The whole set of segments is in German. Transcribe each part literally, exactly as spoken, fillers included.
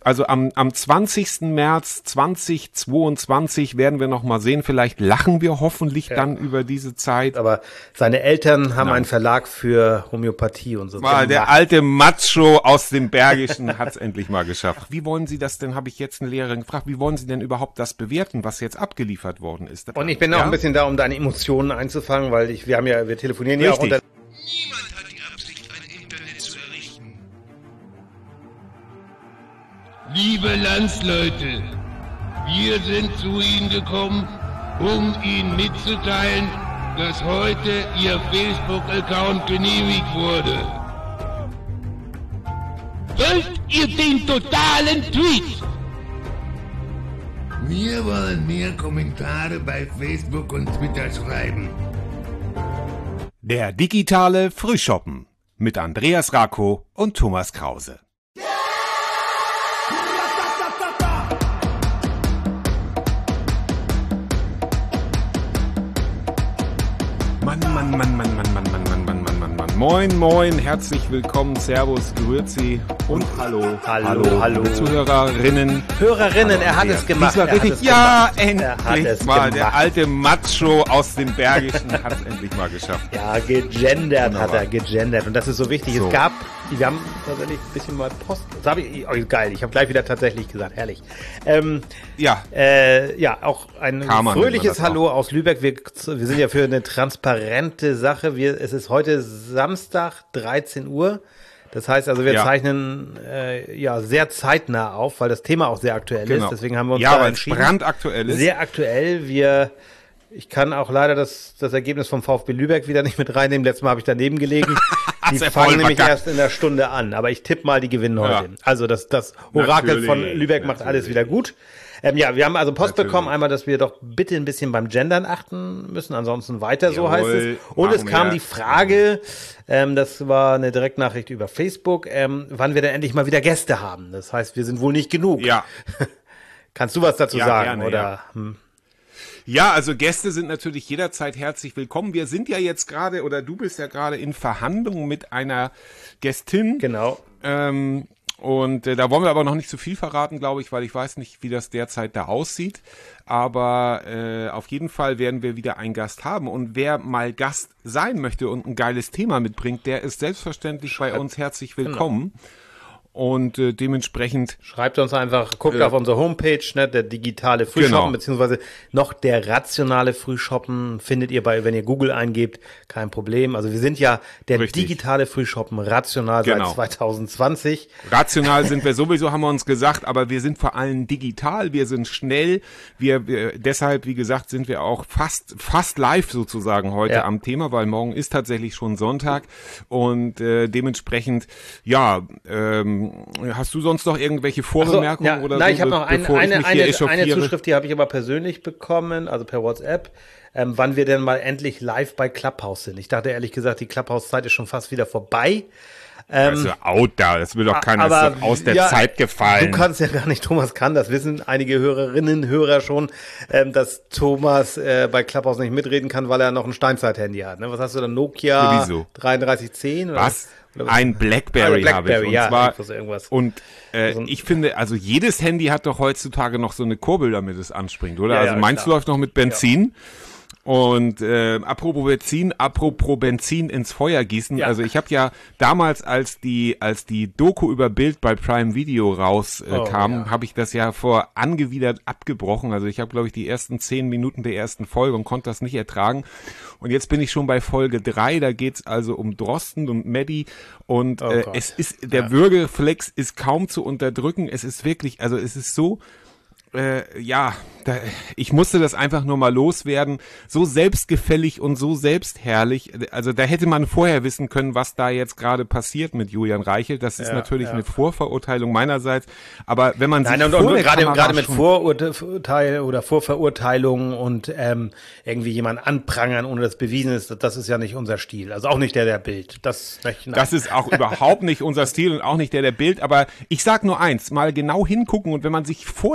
Also am, am zwanzigsten März zweitausendzweiundzwanzig werden wir noch mal sehen. Vielleicht lachen wir hoffentlich ja. dann über diese Zeit. Aber seine Eltern haben Nein. einen Verlag für Homöopathie und so. War der alte Macho aus dem Bergischen hat es endlich mal geschafft. Wie wollen Sie das denn, habe ich jetzt eine Lehrerin gefragt, wie wollen Sie denn überhaupt das bewerten, was jetzt abgeliefert worden ist? Und ich bin ja? auch ein bisschen da, um deine Emotionen einzufangen, weil ich, wir haben ja, wir telefonieren Richtig. ja auch unter. Niemand hat die Absicht, ein Internet zu errichten. Liebe Landsleute, wir sind zu Ihnen gekommen, um Ihnen mitzuteilen, dass heute Ihr Facebook-Account genehmigt wurde. Wollt ihr den totalen Tweet? Wir wollen mehr Kommentare bei Facebook und Twitter schreiben. Der digitale Frühschoppen mit Andreas Rako und Thomas Krause. Mann, Mann, Mann, Mann, Mann, Mann, Mann, Mann, Mann, Mann, Mann, Mann. Moin, moin, herzlich willkommen, Servus, Grüezi und hallo, hallo, hallo, hallo. Zuhörerinnen. Hörerinnen, hallo, er hat es gemacht. Er richtig, hat es ja, gemacht. endlich mal. Der alte Macho aus dem Bergischen hat es endlich mal geschafft. Ja, gegendert Wunderbar. hat er, gegendert. Und das ist so wichtig. So. Es gab, wir haben tatsächlich ein bisschen mal Post. Das habe ich, oh, geil, ich habe gleich wieder tatsächlich gesagt, herrlich. Ähm, ja. Äh, ja, auch ein Karmann fröhliches Hallo auch. aus Lübeck. Wir, wir sind ja für eine transparente Sache. Wir, es ist heute Samstag, dreizehn Uhr. Das heißt also, wir ja. zeichnen äh, ja sehr zeitnah auf, weil das Thema auch sehr aktuell genau. ist. Deswegen haben wir uns ja, da entschieden. Ja, brandaktuell ist. Sehr aktuell. Wir, ich kann auch leider das, das Ergebnis vom VfB Lübeck wieder nicht mit reinnehmen. Letztes Mal habe ich daneben gelegen. Die fangen nämlich verkackt. erst in der Stunde an. Aber ich tippe mal, die gewinnen ja. heute. Also das, das Orakel natürlich, von Lübeck macht natürlich. alles wieder gut. Ähm, ja, wir haben also Post natürlich. bekommen, einmal, dass wir doch bitte ein bisschen beim Gendern achten müssen, ansonsten weiter, Jawohl, so heißt es. Und es kam wir. die Frage, ähm, das war eine Direktnachricht über Facebook, ähm, wann wir denn endlich mal wieder Gäste haben. Das heißt, wir sind wohl nicht genug. Ja. Kannst du was dazu ja, sagen? Gerne, oder? Ja. Hm? Ja, also Gäste sind natürlich jederzeit herzlich willkommen. Wir sind ja jetzt gerade, oder du bist ja gerade in Verhandlungen mit einer Gästin. Genau. Ähm, Und äh, da wollen wir aber noch nicht zu viel verraten, glaube ich, weil ich weiß nicht, wie das derzeit da aussieht. Aber äh, auf jeden Fall werden wir wieder einen Gast haben. Und wer mal Gast sein möchte und ein geiles Thema mitbringt, der ist selbstverständlich Schreibt. bei uns herzlich willkommen. Genau. Und äh, dementsprechend... Schreibt uns einfach, guckt äh, auf unsere Homepage, ne, der digitale Frühshoppen, genau. beziehungsweise noch der rationale Frühshoppen findet ihr bei, wenn ihr Google eingebt, kein Problem. Also wir sind ja der Richtig. digitale Frühshoppen rational genau. seit zwanzig zwanzig. Rational sind wir sowieso, haben wir uns gesagt, aber wir sind vor allem digital, wir sind schnell. Wir, wir deshalb, wie gesagt, sind wir auch fast fast live sozusagen heute ja. am Thema, weil morgen ist tatsächlich schon Sonntag. Und äh, dementsprechend, ja, ähm, hast du sonst noch irgendwelche Vorbemerkungen so, ja, oder nein, so? ich habe noch ein, eine, eine, eine Zuschrift, die habe ich aber persönlich bekommen, also per WhatsApp, ähm, wann wir denn mal endlich live bei Clubhouse sind. Ich dachte ehrlich gesagt, die Clubhouse-Zeit ist schon fast wieder vorbei. Ähm, also out da, das will doch keiner aber, aus der ja, Zeit gefallen. Du kannst ja gar nicht, Thomas kann, das wissen einige Hörerinnen, Hörer schon, ähm, dass Thomas äh, bei Clubhouse nicht mitreden kann, weil er noch ein Steinzeit-Handy hat. Ne? Was hast du da, Nokia Sowieso. dreiunddreißig zehn? Oder was? Oder was? Ein Blackberry, also habe ich. Und ja, zwar, irgendwas. und äh, so ich finde, also jedes Handy hat doch heutzutage noch so eine Kurbel, damit es anspringt, oder? Ja, also ja, meins klar. läuft noch mit Benzin. Ja. Und äh, apropos Benzin, apropos Benzin ins Feuer gießen. Ja. Also ich habe ja damals, als die als die Doku über Bild bei Prime Video rauskam, äh, oh, ja. habe ich das ja vor angewidert abgebrochen. Also ich habe, glaube ich, die ersten zehn Minuten der ersten Folge und konnte das nicht ertragen. Und jetzt bin ich schon bei Folge drei. Da geht's also um Drosten und Maddie. Und oh äh, es ist der ja. Würgereflex ist kaum zu unterdrücken. Es ist wirklich, also es ist so. Äh, ja, da, ich musste das einfach nur mal loswerden. So selbstgefällig und so selbstherrlich. Also da hätte man vorher wissen können, was da jetzt gerade passiert mit Julian Reichelt. Das ist ja, natürlich ja. eine Vorverurteilung meinerseits. Aber wenn man Nein, sich und, vor und, der gerade, Kamera gerade mit schon Vorurteil oder Vorverurteilungen und ähm, irgendwie jemanden anprangern, ohne dass bewiesen ist, das ist ja nicht unser Stil. Also auch nicht der der Bild. Das, das ist auch überhaupt nicht unser Stil und auch nicht der der Bild. Aber ich sag nur eins, mal genau hingucken und wenn man sich vor der Kamera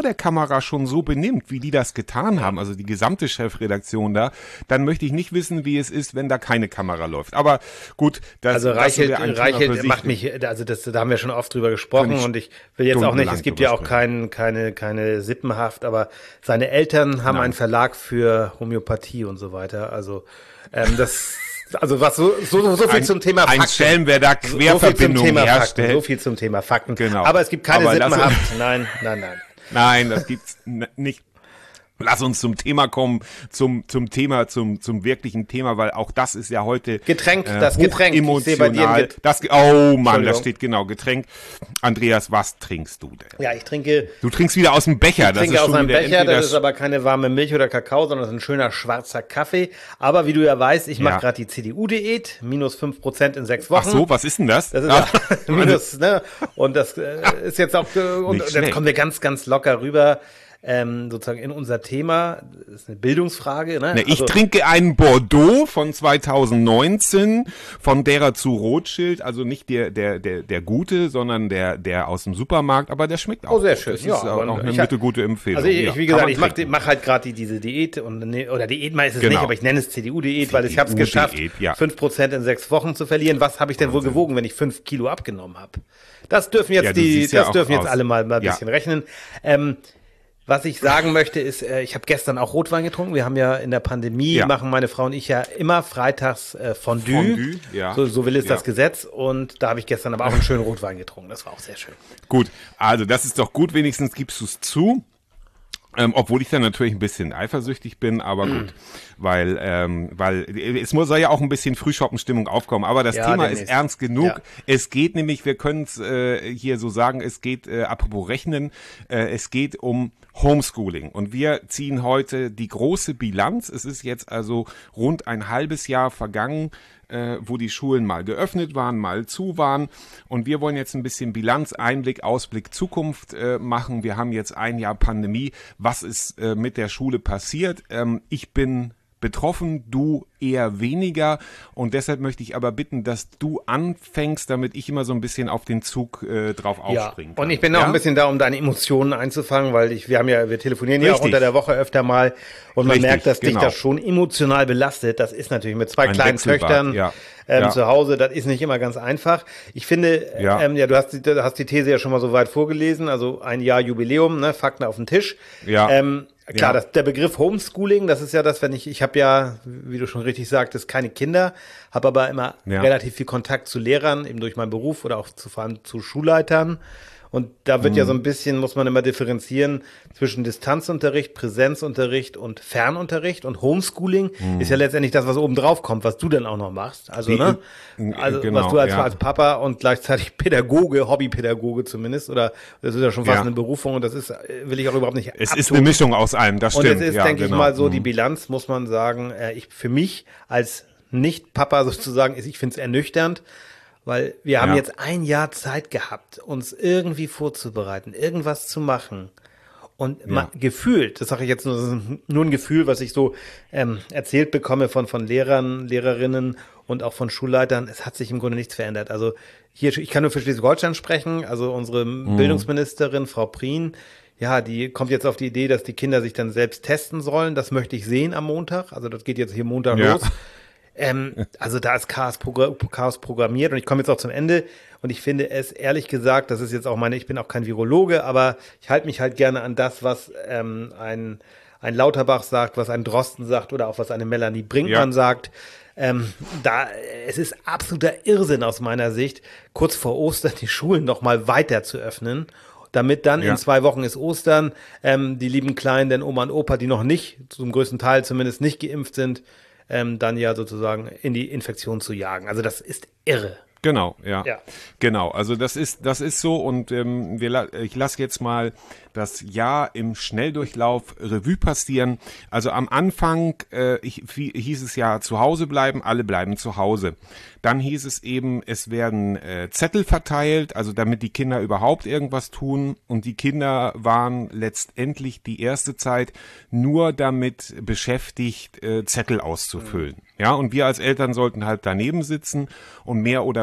Kamera schon so benimmt, wie die das getan haben, also die gesamte Chefredaktion da, dann möchte ich nicht wissen, wie es ist, wenn da keine Kamera läuft. Aber gut, das, also das Reichelt, Reichelt macht mich, also das, da haben wir schon oft drüber gesprochen und ich will jetzt auch nicht, es gibt ja auch kein, keine, keine Sippenhaft, aber seine Eltern haben Nein. einen Verlag für Homöopathie und so weiter, also ähm, das Also was so so, so viel ein, zum Thema Fakten. Ein Schelm, wer da Querverbindungen so herstellt. So viel zum Thema Fakten. Genau. Aber es gibt keine Sippenhaft. Nein, nein, nein. Nein, das gibt's nicht. Lass uns zum Thema kommen, zum zum Thema, zum zum wirklichen Thema, weil auch das ist ja heute Getränk, äh, das Getränk. Emotional. Ich sehe bei dir das, oh Mann, da steht genau Getränk. Andreas, was trinkst du denn? Ja, ich trinke. Du trinkst wieder aus dem Becher. Ich trinke das ist aus einem Becher. Das ist aber keine warme Milch oder Kakao, sondern das ist ein schöner schwarzer Kaffee. Aber wie du ja weißt, ich mache ja. gerade die C D U-Diät, minus fünf Prozent in sechs Wochen. Ach so, was ist denn das? Das ist ah. ja, minus, ne? Und das äh, ist jetzt auch, und jetzt kommen wir ganz, ganz locker rüber. Ähm, sozusagen in unser Thema, das ist eine Bildungsfrage. Ne? Ne, ich also, trinke einen Bordeaux von zweitausendneunzehn von derer zu Rothschild, also nicht der der der der gute, sondern der der aus dem Supermarkt, aber der schmeckt auch. Oh, sehr schön. Das ja, ist auch noch eine ich, mittelgute Empfehlung. Also ich, ja, wie gesagt, ich mache mach halt gerade die, diese Diät und ne, oder Diät mal ist es genau. nicht, aber ich nenne es C D U-Diät, weil ich habe es geschafft, ja. fünf Prozent in sechs Wochen zu verlieren. Was habe ich denn Wahnsinn. wohl gewogen, wenn ich fünf Kilo abgenommen habe? Das dürfen jetzt ja, die, das ja dürfen jetzt aus. alle mal, mal ein ja. bisschen rechnen. Ähm, Was ich sagen möchte ist, äh, ich habe gestern auch Rotwein getrunken. Wir haben ja in der Pandemie, ja. machen meine Frau und ich ja immer freitags äh, Fondue. Fondue ja. so, so will es ja. das Gesetz. Und da habe ich gestern aber auch einen schönen Rotwein getrunken. Das war auch sehr schön. Gut, also das ist doch gut. Wenigstens gibst du es zu. Ähm, obwohl ich dann natürlich ein bisschen eifersüchtig bin, aber gut, mm. weil ähm, weil es muss soll ja auch ein bisschen Frühshoppenstimmung aufkommen, aber das ja, Thema ist ernst genug. Ja. Es geht nämlich, wir können es äh, hier so sagen, es geht, äh, apropos Rechnen, äh, es geht um Homeschooling und wir ziehen heute die große Bilanz. Es ist jetzt also rund ein halbes Jahr vergangen, äh, wo die Schulen mal geöffnet waren, mal zu waren. Und wir wollen jetzt ein bisschen Bilanz, Einblick, Ausblick, Zukunft äh, machen. Wir haben jetzt ein Jahr Pandemie. Was ist äh, mit der Schule passiert? Ähm, ich bin betroffen, du eher weniger. Und deshalb möchte ich aber bitten, dass du anfängst, damit ich immer so ein bisschen auf den Zug äh, drauf aufspringen kann. Und ich bin auch ja? ein bisschen da, um deine Emotionen einzufangen, weil ich, wir haben ja, wir telefonieren Richtig. ja auch unter der Woche öfter mal und man Richtig, merkt, dass genau. dich das schon emotional belastet. Das ist natürlich mit zwei ein kleinen Töchtern ja. Ähm, ja. zu Hause, das ist nicht immer ganz einfach. Ich finde, ja, ähm, ja du hast die, du hast die These ja schon mal so weit vorgelesen, also ein Jahr Jubiläum, ne, Fakten auf den Tisch. Ja. Ähm, Klar, ja. das, der Begriff Homeschooling, das ist ja das, wenn ich, ich habe ja, wie du schon richtig sagtest, keine Kinder, habe aber immer ja. relativ viel Kontakt zu Lehrern, eben durch meinen Beruf oder auch zu, vor allem zu Schulleitern. Und da wird mhm. ja so ein bisschen, muss man immer differenzieren zwischen Distanzunterricht, Präsenzunterricht und Fernunterricht. Und Homeschooling mhm. ist ja letztendlich das, was oben drauf kommt, was du dann auch noch machst. Also, ne? Also, genau, was du als, ja. als Papa und gleichzeitig Pädagoge, Hobbypädagoge zumindest, oder das ist ja schon fast ja. eine Berufung und das ist, will ich auch überhaupt nicht Es abtun. Ist eine Mischung aus allem, das stimmt. Und es ist, ja, denke genau. ich mal, so mhm. die Bilanz, muss man sagen, äh, ich, für mich als Nicht-Papa sozusagen, ist, ich finde es ernüchternd. Weil wir haben ja. jetzt ein Jahr Zeit gehabt, uns irgendwie vorzubereiten, irgendwas zu machen. Und ja. ma- gefühlt, das sage ich jetzt nur, das ist nur ein Gefühl, was ich so ähm, erzählt bekomme von, von Lehrern, Lehrerinnen und auch von Schulleitern, es hat sich im Grunde nichts verändert. Also hier, ich kann nur für Schleswig-Holstein sprechen, also unsere mhm. Bildungsministerin, Frau Prien, ja, die kommt jetzt auf die Idee, dass die Kinder sich dann selbst testen sollen. Das möchte ich sehen am Montag. Also das geht jetzt hier Montag ja. los. Ähm, also da ist Chaos, progr- Chaos programmiert und ich komme jetzt auch zum Ende und ich finde es ehrlich gesagt, das ist jetzt auch meine, ich bin auch kein Virologe, aber ich halte mich halt gerne an das, was ähm, ein, ein Lauterbach sagt, was ein Drosten sagt oder auch was eine Melanie Brinkmann ja. sagt. Ähm, da, es ist absoluter Irrsinn aus meiner Sicht, kurz vor Ostern die Schulen noch mal weiter zu öffnen, damit dann ja. in zwei Wochen ist Ostern, ähm, die lieben Kleinen, denn Oma und Opa, die noch nicht, zum größten Teil zumindest nicht geimpft sind, Ähm, dann ja sozusagen in die Infektion zu jagen. Also das ist irre. Genau, ja. ja. Genau, also das ist das ist so und ähm, wir, ich lasse jetzt mal das Jahr im Schnelldurchlauf Revue passieren. Also am Anfang äh, ich, wie, hieß es ja zu Hause bleiben, alle bleiben zu Hause. Dann hieß es eben, es werden äh, Zettel verteilt, also damit die Kinder überhaupt irgendwas tun. Und die Kinder waren letztendlich die erste Zeit nur damit beschäftigt, äh, Zettel auszufüllen. Mhm. Ja, und wir als Eltern sollten halt daneben sitzen und mehr oder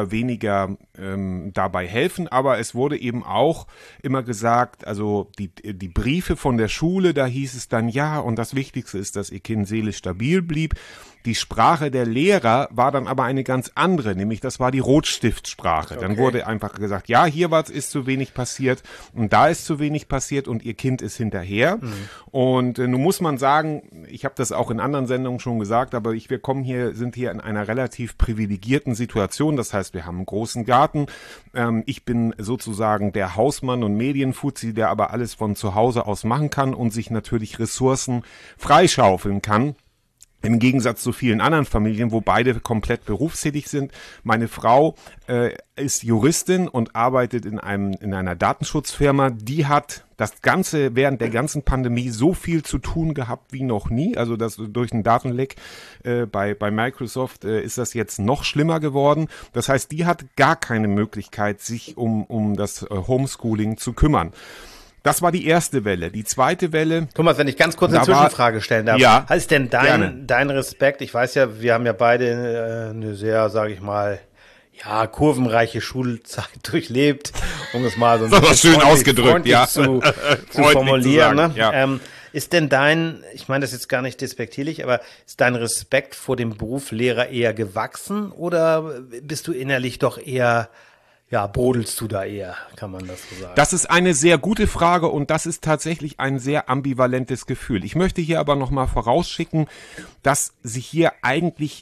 oder weniger ähm, dabei helfen, aber es wurde eben auch immer gesagt, also die, die Briefe von der Schule, da hieß es dann, ja, und das Wichtigste ist, dass ihr Kind seelisch stabil blieb. Die Sprache der Lehrer war dann aber eine ganz andere, nämlich das war die Rotstiftsprache. Okay. Dann wurde einfach gesagt, ja, hier was ist zu wenig passiert und da ist zu wenig passiert und ihr Kind ist hinterher. Mhm. Und äh, nun muss man sagen, ich habe das auch in anderen Sendungen schon gesagt, aber ich, wir kommen hier, sind hier in einer relativ privilegierten Situation. Das heißt, wir haben einen großen Garten. Ähm, ich bin sozusagen der Hausmann und Medienfuzzi, der aber alles von zu Hause aus machen kann und sich natürlich Ressourcen freischaufeln kann. Im Gegensatz zu vielen anderen Familien, wo beide komplett berufstätig sind. Meine Frau äh, ist Juristin und arbeitet in einem in einer Datenschutzfirma. Die hat das Ganze während der ganzen Pandemie so viel zu tun gehabt wie noch nie. Also das durch einen Datenleck äh, bei bei Microsoft äh, ist das jetzt noch schlimmer geworden. Das heißt, die hat gar keine Möglichkeit, sich um um das äh, Homeschooling zu kümmern. Das war die erste Welle. Die zweite Welle... Thomas, wenn ich ganz kurz eine Zwischenfrage stellen darf. Ja. Heißt denn dein, dein Respekt, ich weiß ja, wir haben ja beide äh, eine sehr, sage ich mal, ja, kurvenreiche Schulzeit durchlebt, um es mal so ein bisschen schön ausgedrückt, ja. zu, zu formulieren. Zu ne? ja. ähm, ist denn dein, ich meine das jetzt gar nicht despektierlich, aber ist dein Respekt vor dem Beruf Lehrer eher gewachsen oder bist du innerlich doch eher... Ja, brodelst du da eher, kann man das so sagen? Das ist eine sehr gute Frage und das ist tatsächlich ein sehr ambivalentes Gefühl. Ich möchte hier aber nochmal vorausschicken, dass sich hier eigentlich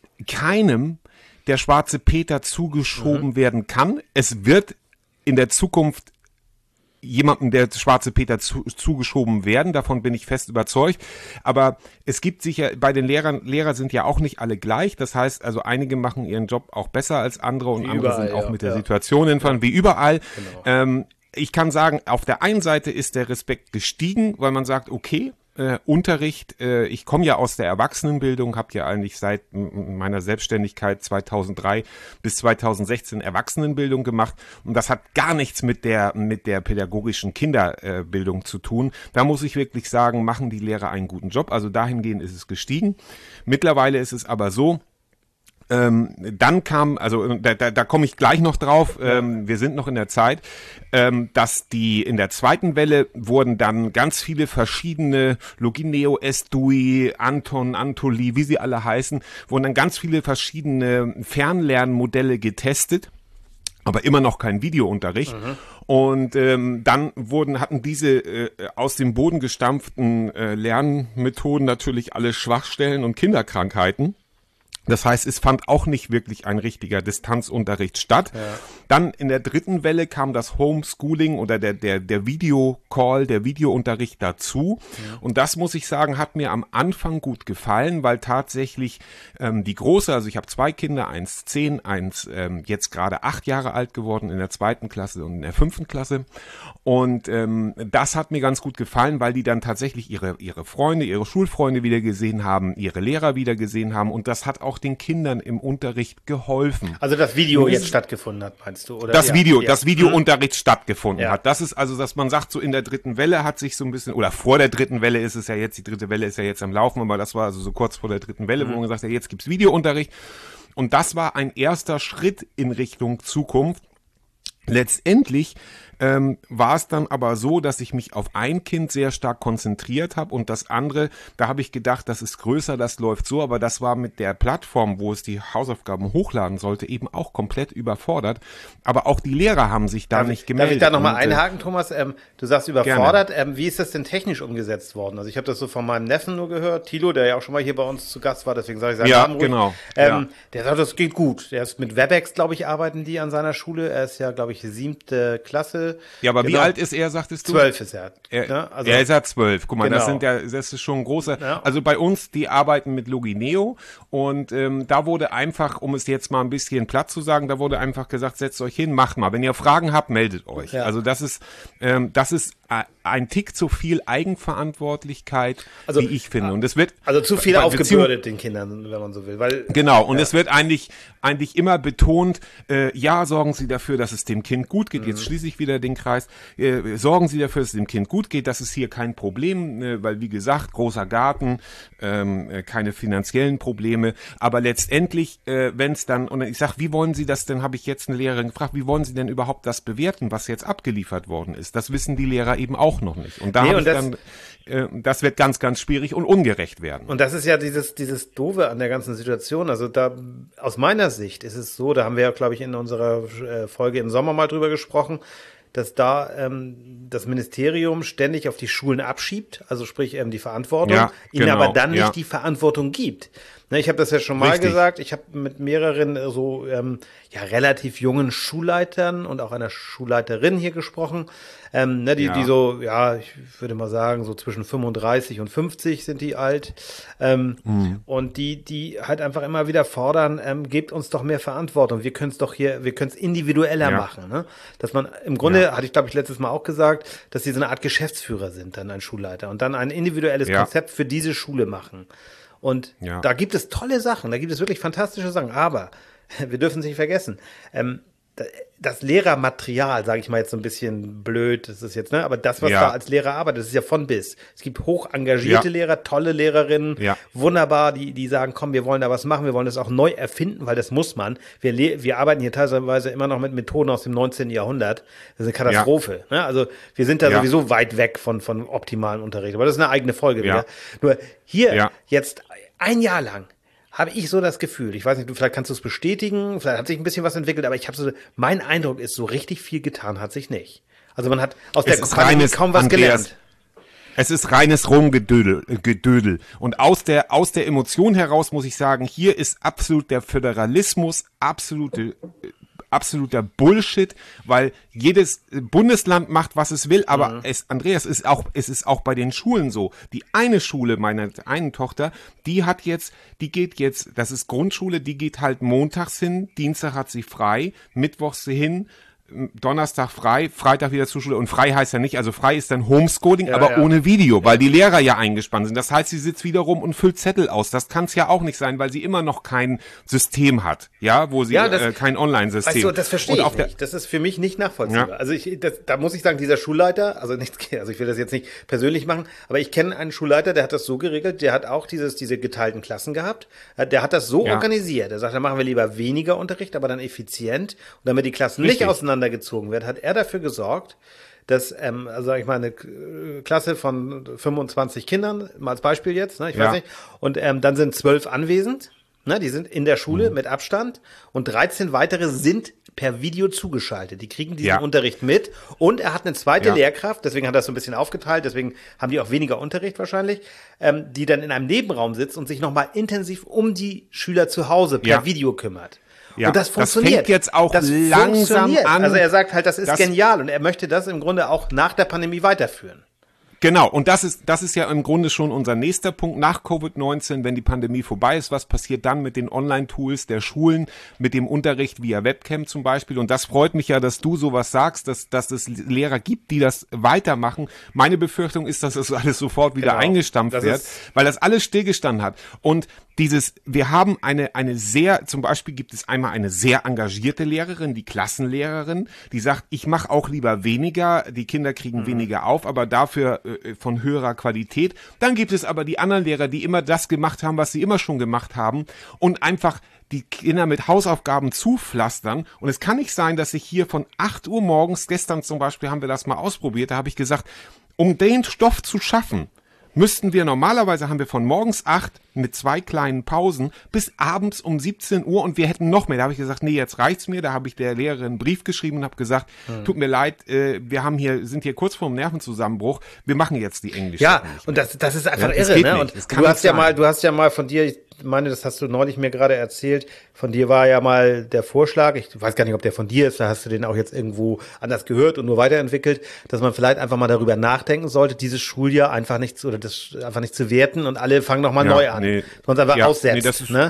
keinem der schwarze Peter zugeschoben mhm. werden kann. Es wird in der Zukunft jemandem der schwarze Peter zu, zugeschoben werden, davon bin ich fest überzeugt, aber es gibt sicher, bei den Lehrern, Lehrer sind ja auch nicht alle gleich, das heißt also einige machen ihren Job auch besser als andere und wie andere überall, sind auch ja, mit der ja. Situation hinfahren, ja. wie überall. Genau. Ähm, ich kann sagen, auf der einen Seite ist der Respekt gestiegen, weil man sagt, okay, Äh, Unterricht, äh, ich komme ja aus der Erwachsenenbildung, habe ja eigentlich seit m- meiner Selbstständigkeit zweitausenddrei bis zweitausendsechzehn Erwachsenenbildung gemacht und das hat gar nichts mit der mit der pädagogischen Kinderbildung äh, zu tun. Da muss ich wirklich sagen, machen die Lehrer einen guten Job, also dahingehend ist es gestiegen. Mittlerweile ist es aber so, Ähm, dann kam, also da, da, da komme ich gleich noch drauf, ähm, wir sind noch in der Zeit, ähm, dass die in der zweiten Welle wurden dann ganz viele verschiedene, Logineo, Estui, Anton, Antoli, wie sie alle heißen, wurden dann ganz viele verschiedene Fernlernmodelle getestet, aber immer noch kein Videounterricht. Mhm. Und ähm, dann wurden hatten diese äh, aus dem Boden gestampften äh, Lernmethoden natürlich alle Schwachstellen und Kinderkrankheiten. Das heißt, es fand auch nicht wirklich ein richtiger Distanzunterricht statt. Ja. Dann in der dritten Welle kam das Homeschooling oder der der der Videocall, der Videounterricht dazu. Ja. Und das, muss ich sagen, hat mir am Anfang gut gefallen, weil tatsächlich ähm, die Große, also ich habe zwei Kinder, eins zehn, eins ähm, jetzt gerade acht Jahre alt geworden in der zweiten Klasse und in der fünften Klasse. Und ähm, das hat mir ganz gut gefallen, weil die dann tatsächlich ihre ihre Freunde, ihre Schulfreunde wieder gesehen haben, ihre Lehrer wieder gesehen haben und das hat auch den Kindern im Unterricht geholfen. Also das Video jetzt stattgefunden hat, meinst du? Oder? Das ja, Video, ja. das Videounterricht stattgefunden ja. hat. Das ist also, dass man sagt, so in der dritten Welle hat sich so ein bisschen, oder vor der dritten Welle ist es ja jetzt, die dritte Welle ist ja jetzt am Laufen, aber das war also so kurz vor der dritten Welle, mhm. wo man gesagt hat, jetzt gibt's Videounterricht. Und das war ein erster Schritt in Richtung Zukunft. Letztendlich ähm, war es dann aber so, dass ich mich auf ein Kind sehr stark konzentriert habe und das andere, da habe ich gedacht, das ist größer, das läuft so, aber das war mit der Plattform, wo es die Hausaufgaben hochladen sollte, eben auch komplett überfordert. Aber auch die Lehrer haben sich da darf nicht ich, gemeldet. Darf ich da nochmal einhaken, Thomas? Ähm, du sagst überfordert. Ähm, wie ist das denn technisch umgesetzt worden? Also ich habe das so von meinem Neffen nur gehört, Thilo, der ja auch schon mal hier bei uns zu Gast war, deswegen sage ich seinen ja, Namen ruhig. Genau. Ähm, ja. Der sagt, das geht gut. Der ist mit Webex, glaube ich, arbeiten die an seiner Schule. Er ist ja, glaube ich, siebte Klasse. Ja, aber genau. Wie alt ist er, sagtest du? Zwölf ist er. Er, ne? also, er ist ja zwölf. Guck mal, genau. das sind ja, das ist schon ein großer. Ja. Also bei uns, die arbeiten mit Logineo und ähm, da wurde einfach, um es jetzt mal ein bisschen platt zu sagen, da wurde einfach gesagt, setzt euch hin, macht mal. Wenn ihr Fragen habt, meldet euch. Ja. Also das ist, ähm, das ist ein Tick zu viel Eigenverantwortlichkeit, also, wie ich finde. Und es wird also zu viel aufgebürdet den Kindern, wenn man so will. Weil, genau, und ja. es wird eigentlich eigentlich immer betont, äh, ja, sorgen Sie dafür, dass es dem Kind gut geht. Mhm. Jetzt schließe ich wieder den Kreis. Äh, sorgen Sie dafür, dass es dem Kind gut geht. Das ist hier kein Problem, äh, weil wie gesagt, großer Garten, ähm, äh, keine finanziellen Probleme. Aber letztendlich, äh, wenn es dann, und ich sage, wie wollen Sie das denn, habe ich jetzt eine Lehrerin gefragt, wie wollen Sie denn überhaupt das bewerten, was jetzt abgeliefert worden ist? Das wissen die Lehrer eben auch noch nicht. Und da nee, habe ich dann, äh, das wird ganz, ganz schwierig und ungerecht werden. Und das ist ja dieses, dieses Doofe an der ganzen Situation. Also da, aus meiner Sicht ist es so, da haben wir ja, glaube ich, in unserer äh, Folge im Sommer mal drüber gesprochen, dass da ähm, das Ministerium ständig auf die Schulen abschiebt, also sprich ähm, die Verantwortung, ja, ihnen genau, aber dann nicht ja. die Verantwortung gibt. Ne, ich habe das ja schon mal Richtig. gesagt, ich habe mit mehreren äh, so ähm, ja relativ jungen Schulleitern und auch einer Schulleiterin hier gesprochen, ähm, ne, die, ja. die so, ja, ich würde mal sagen, so zwischen fünfunddreißig und fünfzig sind die alt. Ähm, mhm. Und die, die halt einfach immer wieder fordern, ähm, gebt uns doch mehr Verantwortung. Wir können es doch hier, wir können es individueller ja. machen. Ne? Dass man im Grunde, ja. hatte ich glaube ich letztes Mal auch gesagt, dass die so eine Art Geschäftsführer sind, dann ein Schulleiter und dann ein individuelles ja. Konzept für diese Schule machen. Und ja. da gibt es tolle Sachen, da gibt es wirklich fantastische Sachen. Aber wir dürfen es nicht vergessen, ähm, das Lehrermaterial, sage ich mal jetzt so ein bisschen blöd, das ist jetzt, ne, aber das, was ja. da als Lehrer arbeitet, das ist ja von bis. Es gibt hoch engagierte ja. Lehrer, tolle Lehrerinnen, ja. wunderbar, die die sagen, komm, wir wollen da was machen, wir wollen das auch neu erfinden, weil das muss man. Wir le- wir arbeiten hier teilweise immer noch mit Methoden aus dem neunzehnten Jahrhundert. Das ist eine Katastrophe. Ja. Ne? Also wir sind da ja. sowieso weit weg von von optimalen Unterricht, aber das ist eine eigene Folge ja. wieder. Nur hier ja. jetzt ein Jahr lang habe ich so das Gefühl, ich weiß nicht, vielleicht kannst du es bestätigen, vielleicht hat sich ein bisschen was entwickelt, aber ich habe so, mein Eindruck ist, so richtig viel getan hat sich nicht. Also man hat aus der Pandemie kaum was Andreas, gelernt. Es ist reines Rumgedödel. Gedödel. Und aus der, aus der Emotion heraus muss ich sagen, hier ist absolut der Föderalismus, absolute absoluter Bullshit, weil jedes Bundesland macht, was es will, aber mhm. es, Andreas, ist auch, es ist auch bei den Schulen so. Die eine Schule meiner einen Tochter, die hat jetzt, die geht jetzt, das ist Grundschule, die geht halt montags hin, Dienstag hat sie frei, mittwochs hin, Donnerstag frei, Freitag wieder zur Schule und frei heißt ja nicht, also frei ist dann Homeschooling, ja, aber ja. ohne Video, ja. weil die Lehrer ja eingespannt sind. Das heißt, sie sitzt wieder rum und füllt Zettel aus. Das kann es ja auch nicht sein, weil sie immer noch kein System hat, ja, wo sie ja, das, äh, kein Online-System. Weißt du, das verstehe ich nicht. Das ist für mich nicht nachvollziehbar. Ja. Also ich, das, da muss ich sagen, dieser Schulleiter, also nichts, also ich will das jetzt nicht persönlich machen, aber ich kenne einen Schulleiter, der hat das so geregelt, der hat auch dieses diese geteilten Klassen gehabt, der hat das so ja. organisiert. Der sagt, da machen wir lieber weniger Unterricht, aber dann effizient und damit die Klassen Richtig. nicht auseinander gezogen wird, hat er dafür gesorgt, dass, ähm, also sag ich mal, eine Klasse von fünfundzwanzig Kindern, mal als Beispiel jetzt, ne, ich ja. weiß nicht, und ähm, dann sind zwölf anwesend, ne, die sind in der Schule mhm. mit Abstand und dreizehn weitere sind per Video zugeschaltet. Die kriegen diesen ja. Unterricht mit und er hat eine zweite ja. Lehrkraft, deswegen hat er das so ein bisschen aufgeteilt, deswegen haben die auch weniger Unterricht wahrscheinlich, ähm, die dann in einem Nebenraum sitzt und sich nochmal intensiv um die Schüler zu Hause per ja. Video kümmert. Ja, und das funktioniert. Das fängt jetzt auch das langsam an. Also er sagt halt, das ist das genial und er möchte das im Grunde auch nach der Pandemie weiterführen. Genau, und das ist das ist ja im Grunde schon unser nächster Punkt nach Covid neunzehn, wenn die Pandemie vorbei ist, was passiert dann mit den Online-Tools der Schulen, mit dem Unterricht via Webcam zum Beispiel, und das freut mich ja, dass du sowas sagst, dass, dass es Lehrer gibt, die das weitermachen. Meine Befürchtung ist, dass das alles sofort wieder genau. eingestampft das wird, weil das alles stillgestanden hat. Und dieses, wir haben eine, eine sehr, zum Beispiel gibt es einmal eine sehr engagierte Lehrerin, die Klassenlehrerin, die sagt, ich mache auch lieber weniger, die Kinder kriegen mhm. weniger auf, aber dafür äh, von höherer Qualität. Dann gibt es aber die anderen Lehrer, die immer das gemacht haben, was sie immer schon gemacht haben und einfach die Kinder mit Hausaufgaben zupflastern. Und es kann nicht sein, dass ich hier von acht Uhr morgens, gestern zum Beispiel haben wir das mal ausprobiert, da habe ich gesagt, um den Stoff zu schaffen, müssten wir normalerweise, haben wir von morgens acht mit zwei kleinen Pausen bis abends um siebzehn Uhr und wir hätten noch mehr. Da habe ich gesagt, nee, jetzt reicht's mir. Da habe ich der Lehrerin einen Brief geschrieben und habe gesagt, hm. tut mir leid, äh, wir haben hier, sind hier kurz vor dem Nervenzusammenbruch. Wir machen jetzt die Englische. Ja, und das, das ist einfach ja, irre, ne? Und du hast ja sein. mal, du hast ja mal von dir, ich meine, das hast du neulich mir gerade erzählt, von dir war ja mal der Vorschlag, ich weiß gar nicht, ob der von dir ist, da hast du den auch jetzt irgendwo anders gehört und nur weiterentwickelt, dass man vielleicht einfach mal darüber nachdenken sollte, dieses Schuljahr einfach nicht zu, oder das einfach nicht zu werten und alle fangen nochmal ja, neu an. Nee. Man es einfach ja, aussetzt, nee, das ist, ne?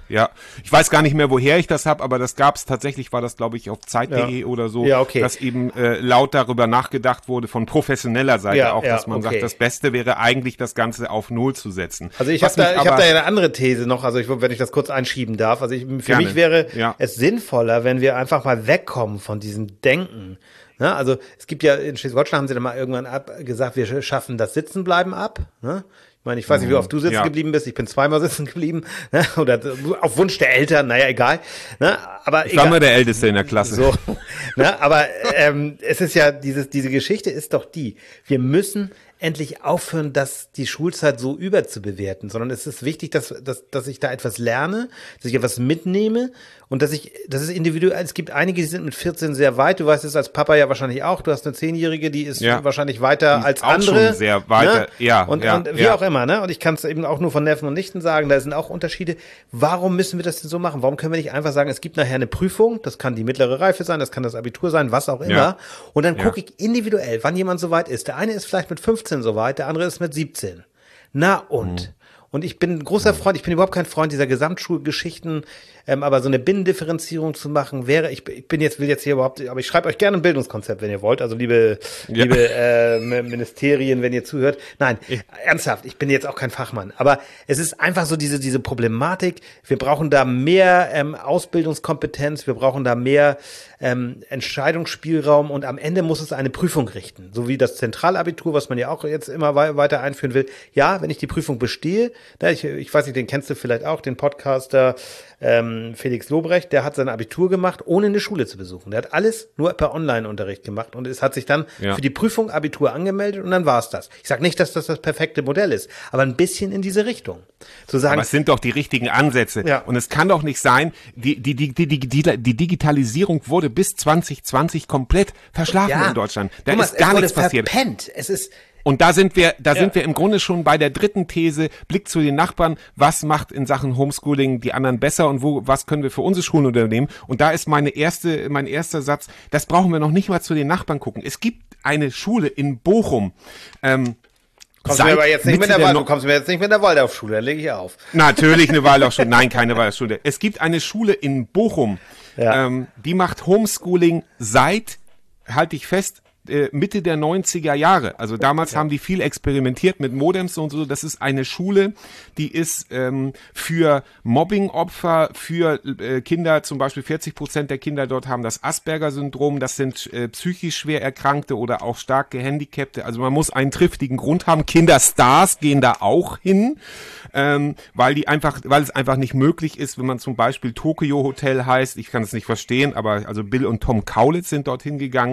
Ja, ich weiß gar nicht mehr, woher ich das habe, aber das gab es tatsächlich, war das glaube ich auf Zeit punkt de ja. oder so, ja, okay. dass eben äh, laut darüber nachgedacht wurde von professioneller Seite ja, auch, ja, dass man okay. sagt, das Beste wäre eigentlich das Ganze auf Null zu setzen. Also ich habe da, ich hab da ja eine andere These noch, also ich, wenn ich das kurz einschieben darf, also ich, für gerne. mich wäre ja. es sinnvoller, wenn wir einfach mal wegkommen von diesem Denken. Ne? Also es gibt ja, in Schleswig-Holstein haben sie dann mal irgendwann ab, gesagt, wir schaffen das Sitzenbleiben ab, ne? Ich meine, ich weiß nicht, wie oft du sitzen ja. geblieben bist. Ich bin zweimal sitzen geblieben. Ne? Oder auf Wunsch der Eltern. Naja, egal. Ne? Aber ich war mal der Älteste in der Klasse. So. Ne? Aber ähm, es ist ja, dieses, diese Geschichte ist doch die. Wir müssen endlich aufhören, das, die Schulzeit so überzubewerten, sondern es ist wichtig, dass, dass, dass ich da etwas lerne, dass ich etwas mitnehme und dass ich, das ist individuell. Es gibt einige, die sind mit vierzehn sehr weit. Du weißt es als Papa ja wahrscheinlich auch. Du hast eine Zehnjährige, die ist ja. wahrscheinlich weiter als auch andere. Schon sehr weiter, ne? ja. Und, ja, und wie ja. auch immer, ne? Und ich kann es eben auch nur von Neffen und Nichten sagen, da sind auch Unterschiede. Warum müssen wir das denn so machen? Warum können wir nicht einfach sagen, es gibt nachher eine Prüfung, das kann die mittlere Reife sein, das kann das Abitur sein, was auch immer. Ja. Und dann gucke ja. ich individuell, wann jemand so weit ist. Der eine ist vielleicht mit fünfzehn so weit, der andere ist mit siebzehn. Na und? Mhm. Und ich bin ein großer Freund, ich bin überhaupt kein Freund dieser Gesamtschulgeschichten, ähm, aber so eine Binnendifferenzierung zu machen wäre, ich, ich bin jetzt, will jetzt hier überhaupt, aber ich schreibe euch gerne ein Bildungskonzept, wenn ihr wollt, also liebe, ja. liebe äh, Ministerien, wenn ihr zuhört. Nein, ich. ernsthaft, ich bin jetzt auch kein Fachmann, aber es ist einfach so diese, diese Problematik, wir brauchen da mehr ähm, Ausbildungskompetenz, wir brauchen da mehr ähm, Entscheidungsspielraum und am Ende muss es eine Prüfung richten, so wie das Zentralabitur, was man ja auch jetzt immer weiter einführen will. Ja, wenn ich die Prüfung bestehe, Ich, ich weiß nicht, den kennst du vielleicht auch, den Podcaster ähm, Felix Lobrecht, der hat sein Abitur gemacht, ohne eine Schule zu besuchen. Der hat alles nur per Online-Unterricht gemacht und es hat sich dann ja. für die Prüfung Abitur angemeldet und dann war es das. Ich sage nicht, dass das das perfekte Modell ist, aber ein bisschen in diese Richtung. Zu sagen, aber es sind doch die richtigen Ansätze. Ja. Und es kann doch nicht sein, die, die, die, die, die, die Digitalisierung wurde bis zwanzig zwanzig komplett verschlafen ja. in Deutschland. Da Thomas, ist gar nichts passiert. Verpennt. Es ist Und da sind wir, da ja. sind wir im Grunde schon bei der dritten These, Blick zu den Nachbarn, was macht in Sachen Homeschooling die anderen besser und wo, was können wir für unsere Schulen unternehmen? Und da ist meine erste, mein erster Satz, das brauchen wir noch nicht mal zu den Nachbarn gucken. Es gibt eine Schule in Bochum, ähm, Kommst du mir aber jetzt nicht mit der, der no- kommst du mir jetzt nicht mit der Waldorfschule, da lege ich auf. Natürlich eine Waldorfschule, nein, keine Waldorfschule. Es gibt eine Schule in Bochum, ja. ähm, die macht Homeschooling seit, halte ich fest, Mitte der neunziger Jahre. Also damals ja. haben die viel experimentiert mit Modems und so. Das ist eine Schule, die ist ähm, für Mobbing-Opfer, für äh, Kinder, zum Beispiel vierzig Prozent der Kinder dort haben das Asperger-Syndrom. Das sind äh, psychisch schwer Erkrankte oder auch stark Gehandicapte. Also man muss einen triftigen Grund haben. Kinderstars gehen da auch hin, ähm, weil die einfach, weil es einfach nicht möglich ist, wenn man zum Beispiel Tokyo Hotel heißt. Ich kann es nicht verstehen, aber also Bill und Tom Kaulitz sind dorthin gegangen.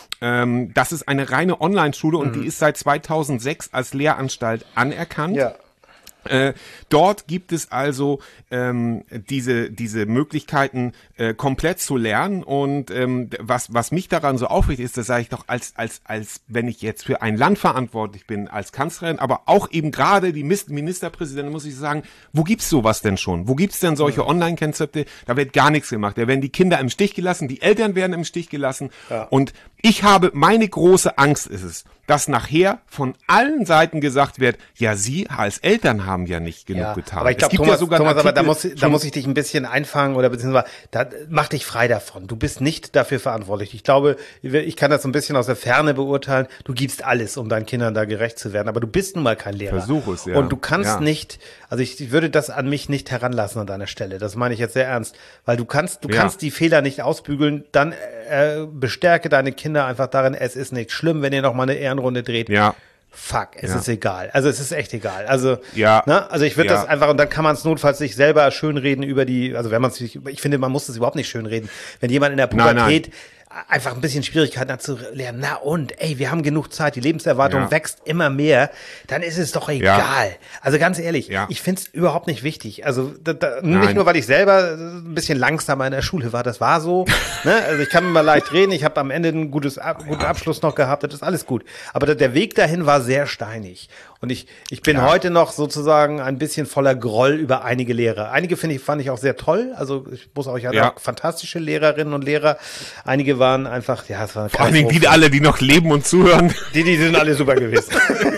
Ähm, das ist eine reine Online-Schule und mhm. die ist seit zweitausendsechs als Lehranstalt anerkannt. Ja. Äh, dort gibt es also ähm, diese diese Möglichkeiten äh, komplett zu lernen und ähm, was was mich daran so aufregt ist, das sage ich doch als als als wenn ich jetzt für ein Land verantwortlich bin als Kanzlerin, aber auch eben gerade die Ministerpräsidentin, muss ich sagen, wo gibt's sowas denn schon? Wo gibt's denn solche ja. Online-Konzepte? Da wird gar nichts gemacht. Da werden die Kinder im Stich gelassen, die Eltern werden im Stich gelassen ja. und ich habe, meine große Angst ist es, dass nachher von allen Seiten gesagt wird, ja, Sie als Eltern haben ja nicht genug ja, getan. Aber ich glaube, Thomas, ja sogar Thomas aber da muss, da muss ich dich ein bisschen einfangen oder beziehungsweise, da, mach dich frei davon. Du bist nicht dafür verantwortlich. Ich glaube, ich kann das so ein bisschen aus der Ferne beurteilen. Du gibst alles, um deinen Kindern da gerecht zu werden. Aber du bist nun mal kein Lehrer. Versuch es, ja. Und du kannst ja. nicht, also ich, ich würde das an mich nicht heranlassen an deiner Stelle. Das meine ich jetzt sehr ernst. Weil du kannst, du ja. kannst die Fehler nicht ausbügeln. Dann äh, bestärke deine Kinder einfach darin, es ist nicht schlimm, wenn ihr noch mal eine Ehrenrunde dreht. Ja. Fuck, es ja. ist egal. Also es ist echt egal. Also, ja. ne? Also ich würde ja. das einfach, und dann kann man es notfalls sich selber schönreden über die, also wenn man es, ich finde, man muss es überhaupt nicht schönreden. Wenn jemand in der Pubertät nein, nein. einfach ein bisschen Schwierigkeiten hat zu lernen, na und, ey, wir haben genug Zeit, die Lebenserwartung ja. wächst immer mehr, dann ist es doch egal. Ja. Also ganz ehrlich, ja. ich find's überhaupt nicht wichtig. Also da, da, nicht nur, weil ich selber ein bisschen langsamer in der Schule war, das war so. Ne? Also ich kann mal leicht reden, ich habe am Ende einen gutes, Ab- guten Abschluss noch gehabt, das ist alles gut. Aber da, der Weg dahin war sehr steinig. Und ich, ich bin ja. heute noch sozusagen ein bisschen voller Groll über einige Lehrer. Einige finde ich, fand ich auch sehr toll. Also ich muss auch, ich hatte ja. auch fantastische Lehrerinnen und Lehrer. Einige waren einfach, ja, es war eine Vor allen Dingen die alle, die noch leben und zuhören. Die, die sind alle super gewesen.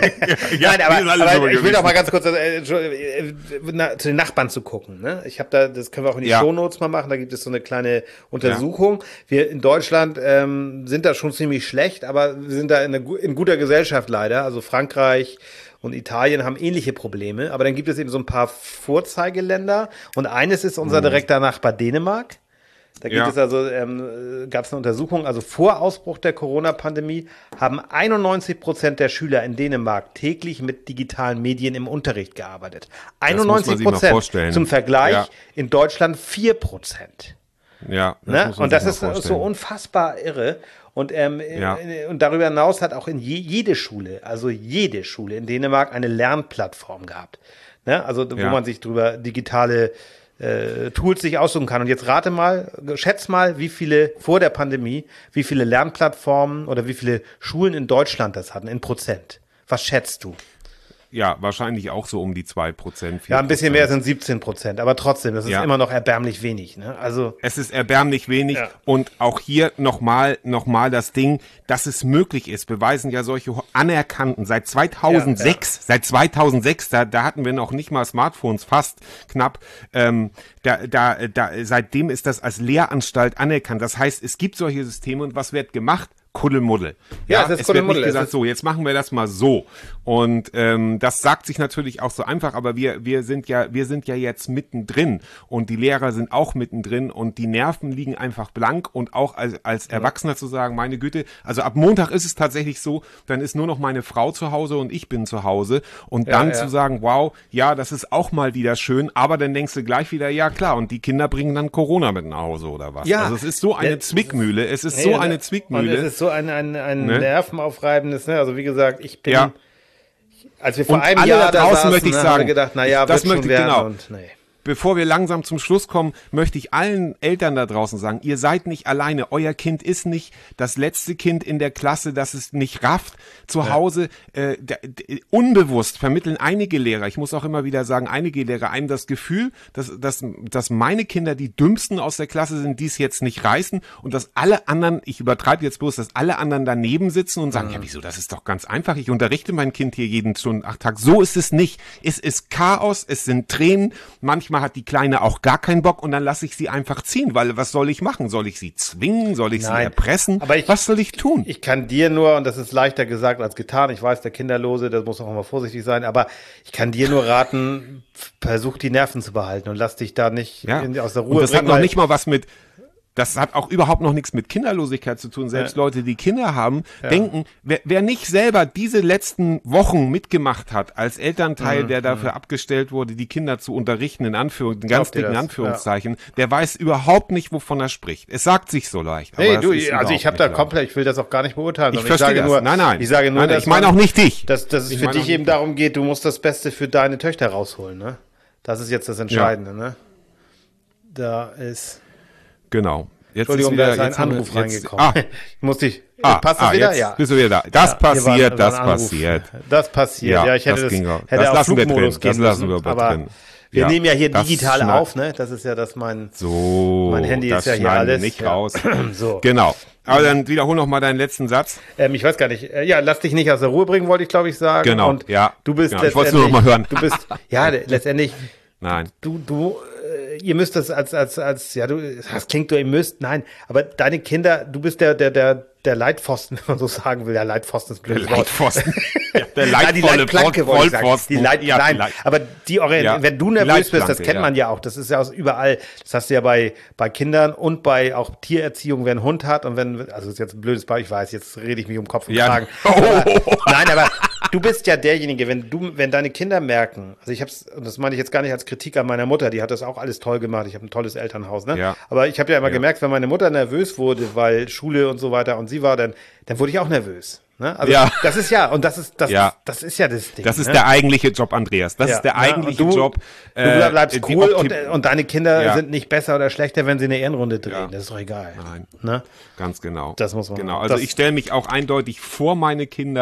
ja, Nein, aber, aber ich gewesen. will doch mal ganz kurz äh, äh, na, zu den Nachbarn zu gucken. Ne? Ich habe da, das können wir auch in die ja. Shownotes mal machen, da gibt es so eine kleine Untersuchung. Ja. Wir in Deutschland ähm, sind da schon ziemlich schlecht, aber wir sind da in, eine, in guter Gesellschaft leider. Also Frankreich und Italien haben ähnliche Probleme, aber dann gibt es eben so ein paar Vorzeigeländer und eines ist unser direkter Nachbar Dänemark. Da gibt ja. es also, ähm, gab es eine Untersuchung, also vor Ausbruch der Corona-Pandemie haben einundneunzig Prozent der Schüler in Dänemark täglich mit digitalen Medien im Unterricht gearbeitet. einundneunzig Prozent. Zum Vergleich ja. in Deutschland vier Prozent. Ja. Das ne? muss man Und das sich ist mal so unfassbar irre. Und, ähm, ja. und darüber hinaus hat auch in je, jede Schule, also jede Schule in Dänemark eine Lernplattform gehabt. Ne? Also wo ja. man sich drüber digitale äh, Tools sich aussuchen kann. Und jetzt rate mal, schätz mal, wie viele vor der Pandemie, wie viele Lernplattformen oder wie viele Schulen in Deutschland das hatten in Prozent. Was schätzt du? Ja, wahrscheinlich auch so um die zwei Prozent. Ja, ein bisschen mehr sind siebzehn Prozent, aber trotzdem, das ist ja. immer noch erbärmlich wenig. Ne? Also es ist erbärmlich wenig ja. und auch hier nochmal noch mal das Ding, dass es möglich ist, beweisen ja solche anerkannten, seit zweitausendsechs, ja, ja. seit zweitausendsechs, da, da hatten wir noch nicht mal Smartphones, fast knapp, ähm, da, da, da, seitdem ist das als Lehranstalt anerkannt. Das heißt, es gibt solche Systeme und was wird gemacht? Kuddelmuddel. Ja, ja, es ist es Kuddelmuddel. Wird nicht gesagt, so, jetzt machen wir das mal so. Und ähm, das sagt sich natürlich auch so einfach, aber wir wir sind ja wir sind ja jetzt mittendrin und die Lehrer sind auch mittendrin und die Nerven liegen einfach blank und auch als als Erwachsener zu sagen, meine Güte, also ab Montag ist es tatsächlich so, dann ist nur noch meine Frau zu Hause und ich bin zu Hause und dann ja, ja. zu sagen, wow, ja, das ist auch mal wieder schön, aber dann denkst du gleich wieder, ja klar, und die Kinder bringen dann Corona mit nach Hause oder was? Ja. Also es ist so eine Zwickmühle, es ist so eine Zwickmühle. Und es ist so ein, ein, ein ne? nervenaufreibendes, ne? Also wie gesagt, ich bin, ja. als wir vor und einem alle Jahr da draußen da saßen, möchte ich ne, sagen, haben wir gedacht, na ja, das wird möchte schon werden genau. und nee. Bevor wir langsam zum Schluss kommen, möchte ich allen Eltern da draußen sagen, ihr seid nicht alleine. Euer Kind ist nicht das letzte Kind in der Klasse, das es nicht rafft. Zu ja. Hause äh, d- d- unbewusst vermitteln einige Lehrer, ich muss auch immer wieder sagen, einige Lehrer einem das Gefühl, dass, dass, dass meine Kinder die dümmsten aus der Klasse sind, die es jetzt nicht reißen und dass alle anderen, ich übertreibe jetzt bloß, dass alle anderen daneben sitzen und sagen, mhm. ja wieso, das ist doch ganz einfach, ich unterrichte mein Kind hier jeden Stunden acht Tag. So ist es nicht. Es ist Chaos, es sind Tränen, manchmal hat die Kleine auch gar keinen Bock und dann lasse ich sie einfach ziehen, weil was soll ich machen? Soll ich sie zwingen? Soll ich Nein. sie erpressen? Aber ich, was soll ich tun? Ich kann dir nur, und das ist leichter gesagt als getan, ich weiß, der Kinderlose, das muss auch mal vorsichtig sein, aber ich kann dir nur raten, versuch die Nerven zu behalten und lass dich da nicht ja. in, aus der Ruhe und das bringen. hat noch nicht mal was mit Das hat auch überhaupt noch nichts mit Kinderlosigkeit zu tun. Selbst ja. Leute, die Kinder haben, ja. denken, wer, wer nicht selber diese letzten Wochen mitgemacht hat, als Elternteil, mhm. der dafür mhm. abgestellt wurde, die Kinder zu unterrichten, in Anführung, in ganz dicken Anführungszeichen, ja. der weiß überhaupt nicht, wovon er spricht. Es sagt sich so leicht. Nee, du, also ich habe da komplett, ich will das auch gar nicht beurteilen. Ich verstehe ich sage das. Nur, nein, nein. Ich sage nur, nein, ich meine auch nicht dich. Dass, dass es für dich eben darum geht, du musst das Beste für deine Töchter rausholen, ne? Das ist jetzt das Entscheidende, ja. ne? Da ist... Genau. Jetzt Entschuldigung, ist wieder, da ist ein Anruf jetzt, reingekommen. Ah. Musste ich, ah, passt das ah, wieder? Jetzt ja. bist du wieder da. Das ja, passiert, war, das war passiert. Das passiert, ja, ja ich hätte das, das, hätte das auf lassen wir drin, Flugmodus das lassen wir aber drin. Wir ja, nehmen ja hier digital auf, ne? Das ist ja das mein, so, mein Handy das ist ja hier alles. nicht ja. raus. so. Genau. Aber dann wiederhol noch mal deinen letzten Satz. Ähm, ich weiß gar nicht. Ja, lass dich nicht aus der Ruhe bringen, wollte ich glaube ich sagen. Genau, Und ja. Du bist genau. Ich wollte es nur noch mal hören. Du bist, ja, letztendlich. Nein. Du, du, äh, ihr müsst das als, als, als, ja, du, das klingt so, ihr müsst, nein, aber deine Kinder, du bist der, der, der, der Leitpfosten, wenn man so sagen will. Ja, Leitpfosten ist blöd. Der Leitpfosten. ja, der Leitvolle, die Leitplanke, wollte ich sagen. Die Leit, ja, nein, Leit aber die Orient, ja, wenn du nervös bist, das kennt ja. man ja auch. Das ist ja aus überall. Das hast du ja bei, bei Kindern und bei auch Tiererziehung, wer einen Hund hat und wenn, also das ist jetzt ein blödes Beispiel, ich weiß, jetzt rede ich mich um Kopf und ja. Kragen. Aber, nein, aber du bist ja derjenige, wenn du, wenn deine Kinder merken, also ich hab's, und das meine ich jetzt gar nicht als Kritik an meiner Mutter, die hat das auch alles toll gemacht. Ich habe ein tolles Elternhaus, ne? Ja. Aber ich habe ja immer ja. gemerkt, wenn meine Mutter nervös wurde, weil Schule und so weiter und sie war dann, dann wurde ich auch nervös. Ne? Also ja. das ist ja, und das ist das, ja. das ist ja das Ding. Das ist ne? der eigentliche Job, Andreas. Das ja. ist der eigentliche ja, du, Job. Äh, du bleibst cool und, und deine Kinder ja. sind nicht besser oder schlechter, wenn sie eine Ehrenrunde drehen. Ja. Das ist doch egal. Nein, ne? ganz genau. Das muss man. Genau. Also ich stelle mich auch eindeutig vor meine Kinder.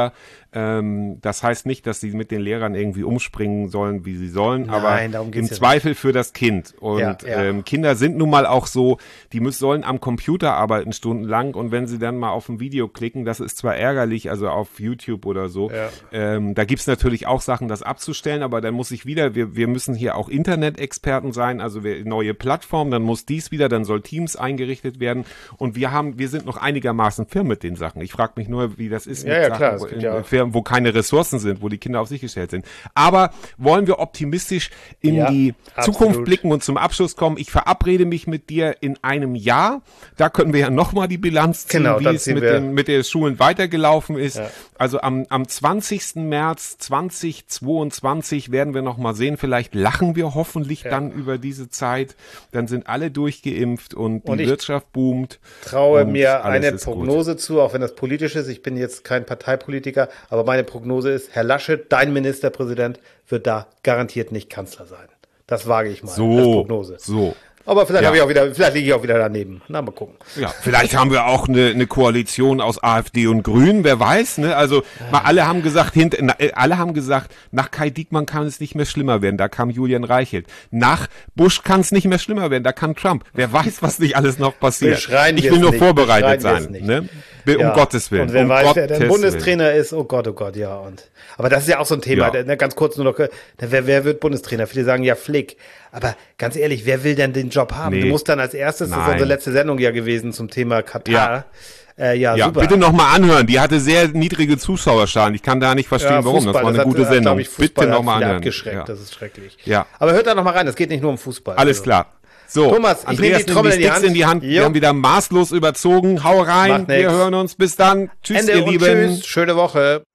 Ähm, das heißt nicht, dass sie mit den Lehrern irgendwie umspringen sollen, wie sie sollen, Nein, aber darum im geht's ja Zweifel nicht. Für das Kind. Und ja, ja. Ähm, Kinder sind nun mal auch so, die müssen, sollen am Computer arbeiten stundenlang und wenn sie dann mal auf ein Video klicken, das ist zwar ärgerlich, also auf YouTube oder so, ja. ähm, da gibt's natürlich auch Sachen, das abzustellen, aber dann muss ich wieder, wir, wir müssen hier auch Internet-Experten sein, also wir, neue Plattformen, dann muss dies wieder, dann soll Teams eingerichtet werden und wir haben, wir sind noch einigermaßen firm mit den Sachen. Ich frage mich nur, wie das ist ja, mit ja, Sachen, klar, es wo, gibt in, ja Firmen, wo keine Ressourcen sind, wo die Kinder auf sich gestellt sind. Aber wollen wir optimistisch in ja, die absolut. Zukunft blicken und zum Abschluss kommen? Ich verabrede mich mit dir in einem Jahr. Da können wir ja nochmal die Bilanz ziehen, genau, wie es mit wir. den, mit den Schulen weitergelaufen ist. Ja. Also am, am zwanzigsten März zweitausendzweiundzwanzig werden wir nochmal sehen. Vielleicht lachen wir hoffentlich ja. dann über diese Zeit. Dann sind alle durchgeimpft und die und Wirtschaft boomt. Traue mir eine ist Prognose gut. zu, auch wenn das politisch ist. Ich bin jetzt kein Parteipolitiker, aber meine Prognose ist, Herr Laschet, dein Ministerpräsident, wird da garantiert nicht Kanzler sein. Das wage ich mal so, als Prognose. So. Aber vielleicht ja. habe ich auch wieder, vielleicht liege ich auch wieder daneben. Na, mal gucken. Ja, vielleicht haben wir auch eine, eine Koalition aus AfD und Grünen, wer weiß, ne? Also, mal alle haben gesagt, hint, na, alle haben gesagt, nach Kai Diekmann kann es nicht mehr schlimmer werden, da kam Julian Reichelt. Nach Bush kann es nicht mehr schlimmer werden, da kann Trump. Wer weiß, was nicht alles noch passiert. Wir schreien ich will nur nicht, vorbereitet sein, ne? Um ja. Gottes Willen. Und wer um weiß, Gottes wer der Willen. Bundestrainer ist, oh Gott, oh Gott, ja. Und aber das ist ja auch so ein Thema, Ja. ne, ganz kurz nur noch, wer, wer wird Bundestrainer? Viele sagen ja Flick. Aber ganz ehrlich, wer will denn den Job haben? Nee. Du musst dann als erstes, das ist Nein. unsere letzte Sendung ja gewesen zum Thema Katar. Ja. Äh, ja, Ja, super. bitte nochmal anhören. Die hatte sehr niedrige Zuschauerzahlen. Ich kann da nicht verstehen, Ja, warum. Das war eine hat, gute hat, Sendung. Ich, Fußball bitte nochmal viele anhören. abgeschreckt. Ja. Das ist schrecklich. Ja. Aber hört da nochmal rein. Es geht nicht nur um Fußball. Alles also. klar. So, Thomas, ich Andreas, nehme die Trommel nimm die in die Sticks Hand. in die Hand. Jo. Wir haben wieder maßlos überzogen. Hau rein. Macht nix. Wir hören uns. Bis dann. Tschüss, Ende ihr und Lieben. tschüss. Schöne Woche.